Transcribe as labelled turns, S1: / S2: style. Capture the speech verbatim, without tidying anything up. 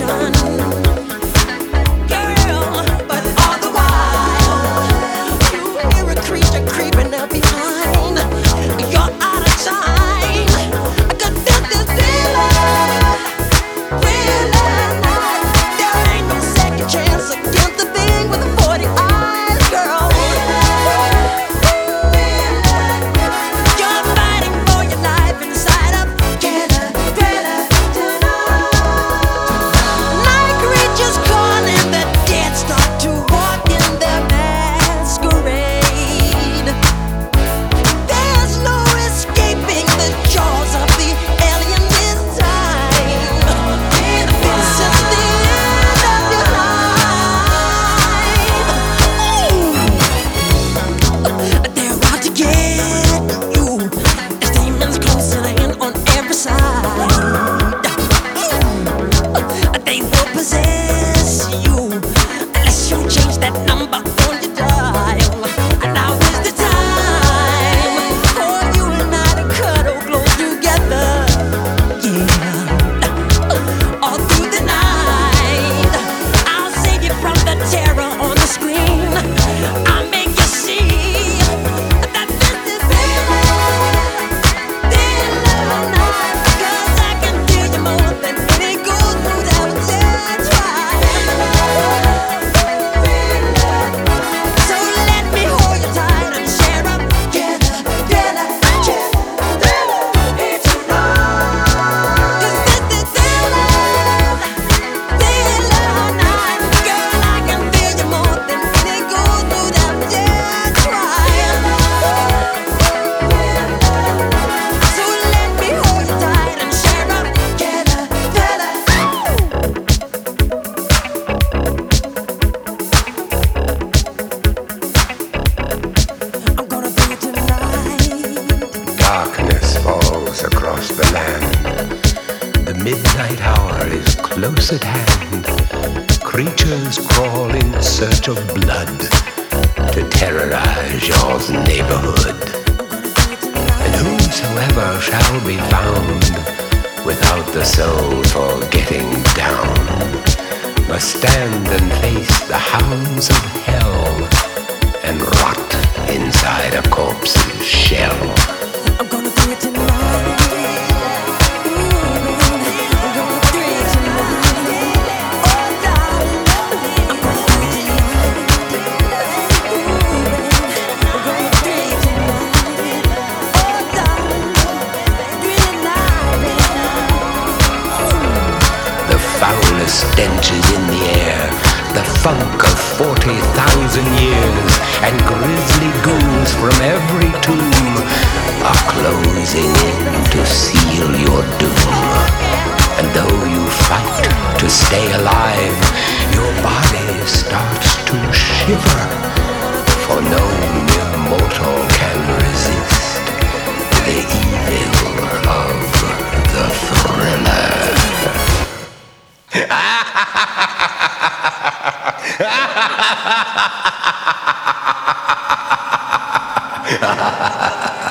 S1: midnight hour is close at hand. Creatures crawl in search of blood to terrorize your neighborhood. And whosoever shall be found without the soul for getting down must stand and face the hounds of hell and rot inside a corpse's shell.
S2: I'm gonna do it tonight.
S1: Stench is in the air, the funk of forty thousand years, and grisly ghouls from every tomb are closing in to seal your doom. And though you fight to stay alive, your body starts to shiver, for no mere mortal can resist the evil of the thriller. Ha ha ha ha ha!